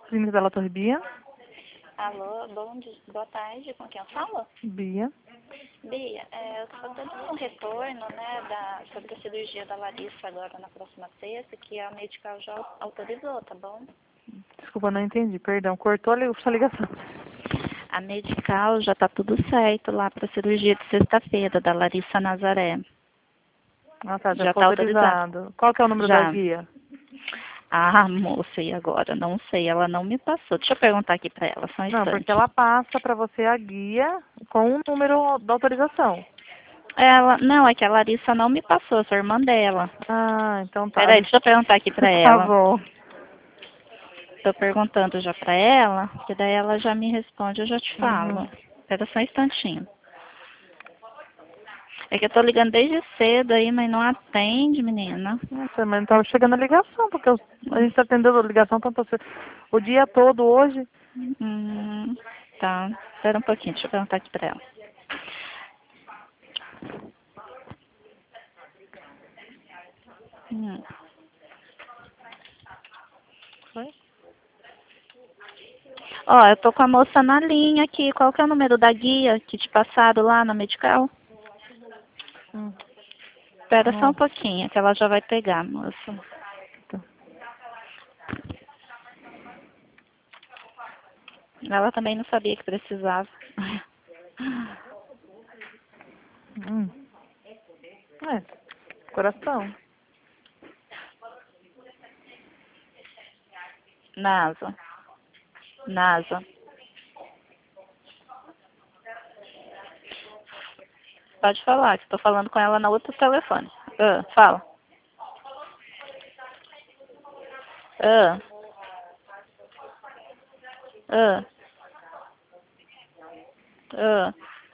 Clínica da Torre Bia. Alô, boa tarde, com quem eu falo? Bia. Bia, eu estou fazendo um retorno, né, sobre a cirurgia da Larissa agora na próxima sexta, que a medical já autorizou, tá bom? Desculpa, não entendi, perdão. Cortou a sua ligação. A medical já tá tudo certo lá para a cirurgia de sexta-feira da Larissa Nazaré. Ah, tá, já Já foi tá autorizado. Qual que é o número Já. da guia? Ah, moça, e agora? Não sei, ela não me passou. Deixa eu perguntar aqui para ela, só um Não, instante. porque ela passa para você a guia com o número da autorização. Não, é que a Larissa não me passou, sou irmã dela. Ah, então tá. Peraí, deixa eu perguntar aqui pra Tá ela. bom. Tô perguntando já pra ela, que daí ela já me responde, eu já te falo. Uhum. Espera só um instantinho. É que eu tô ligando desde cedo aí, mas não atende, menina. Nossa, mas não tava chegando a ligação, porque a gente tá atendendo a ligação tanto o dia todo hoje. Hum, tá. Espera um pouquinho, deixa eu perguntar aqui pra ela. Hum. Foi? Ó, eu tô com a moça na linha aqui. Qual que é o número da guia que te passaram lá na medical? Espera só um Nossa. pouquinho, que ela já vai pegar, moça. Tá. Ela também não sabia que precisava. Coração. NASA. Pode falar, que estou falando com ela no outro telefone. Fala. Ah. Ah. Ah.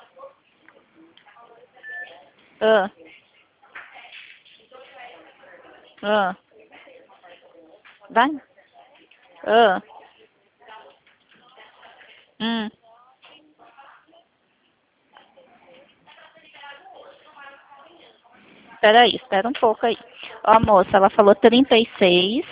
Ah. Ah. Vai. Ah. Peraí, espera um pouco aí. Ó, moça, ela falou 36,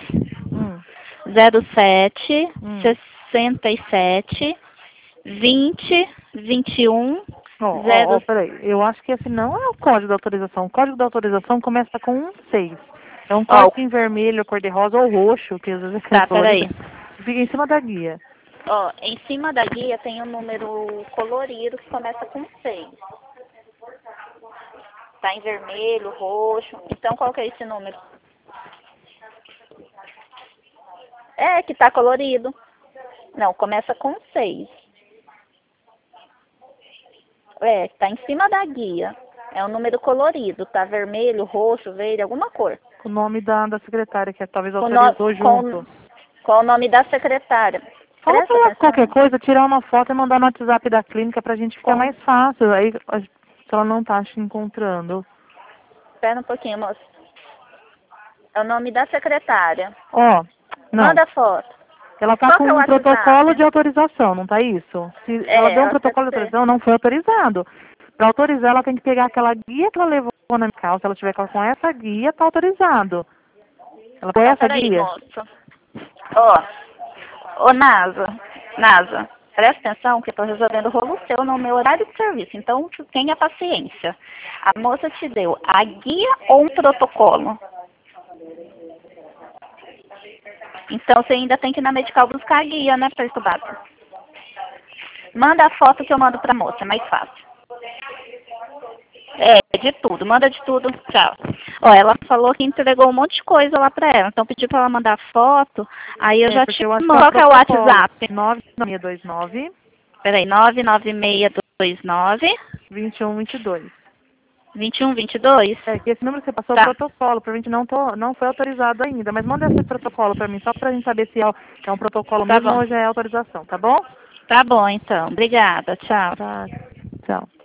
07, 67, 20, 21, 0. Peraí. Eu acho que esse não é o código da autorização. O código da autorização começa com 6. É um Ó, código em vermelho, cor de rosa ou roxo, que às vezes é tá, colorido. peraí. Fica em cima da guia. Ó, em cima da guia tem um número colorido que começa com 6. Tá em vermelho, roxo. Então, qual que é esse número? É, que tá colorido. Não, começa com 6. É, tá em cima da guia. É um número colorido, tá vermelho, roxo, verde, alguma cor. O nome da secretária, que talvez autorizou junto. Com o nome da secretária. Fala Presta pra ela atenção. qualquer coisa, tirar uma foto e mandar no WhatsApp da clínica pra gente ficar mais fácil. Aí, se ela não tá te encontrando. Espera um pouquinho, moça. É o nome da secretária. Ó, não. Manda foto. Ela tá Qual com que é o um WhatsApp? protocolo de autorização, não tá isso? Se ela deu um ela protocolo de autorização, não foi autorizado. Para autorizar, ela tem que pegar aquela guia que ela levou na medical. Se ela tiver com essa guia, tá autorizado. Ela foi Então, essa peraí, guia? moça. Ô, NASA, presta atenção que eu tô resolvendo o rolo seu no meu horário de serviço. Então, tenha paciência. A moça te deu a guia ou um protocolo? Então, você ainda tem que ir na medical buscar a guia, né, perturbado? Manda a foto que eu mando pra moça, é mais fácil. É, de tudo, manda de tudo, tchau. Ó, ela falou que entregou um monte de coisa lá pra ela, então pediu pra ela mandar foto, aí eu já te mando. Qual que é o WhatsApp? 99629. Peraí, 99629. 2122. 2122? É, que esse número que você passou Tá. é o protocolo, provavelmente não foi autorizado ainda, mas manda esse protocolo pra mim, só pra gente saber se é um protocolo Tá mesmo bom. ou já é autorização, tá bom? Tá bom, então. Obrigada, tchau. Tá, tchau.